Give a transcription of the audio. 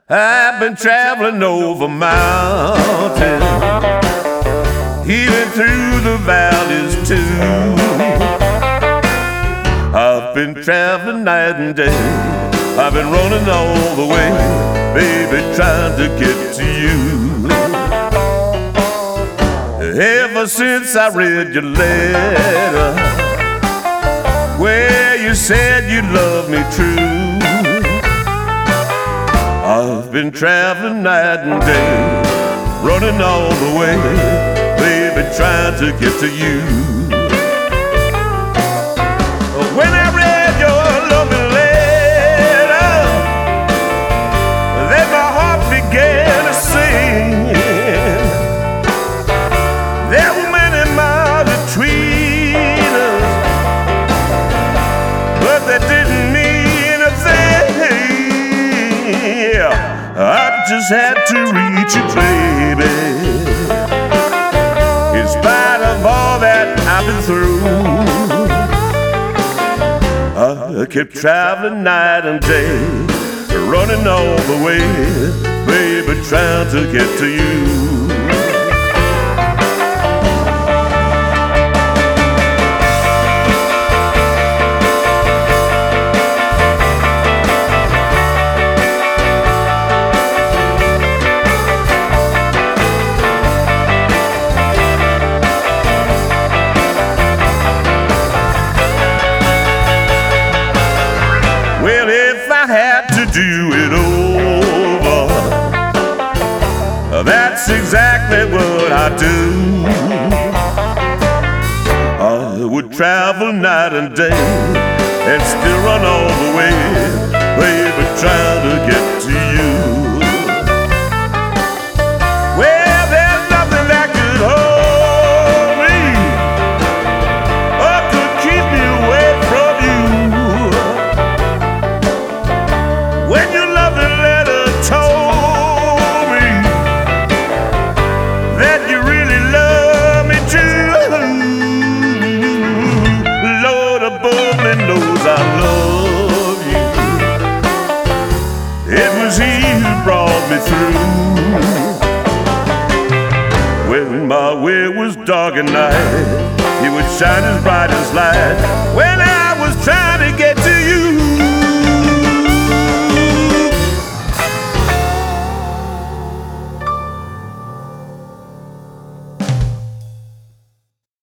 I've been traveling over mountains, even through the valleys too. I've been traveling night and day. I've been running all the way, baby, trying to get to you. Ever since I read your letter, where you said you loved me true, I've been traveling night and day, running all the way, baby, trying to get to you. When I read your loving letter, then my heart began to sing. There were many miles between us, but that didn't mean a thing. I just had to reach you, baby. In spite of all that I've been through, I kept traveling night and day, running all the way, baby, trying to get to you. Well, if I had to do it over, that's exactly what I'd do. I would travel night and day and still run all the way, baby, trying to get to you. Well, there's nothing that could hold me or could keep me away from you. When your loving letter told me that you really love me too, Lord above me knows I love you. It was He who brought me through. When my way was dark at night, He would shine as bright as light. When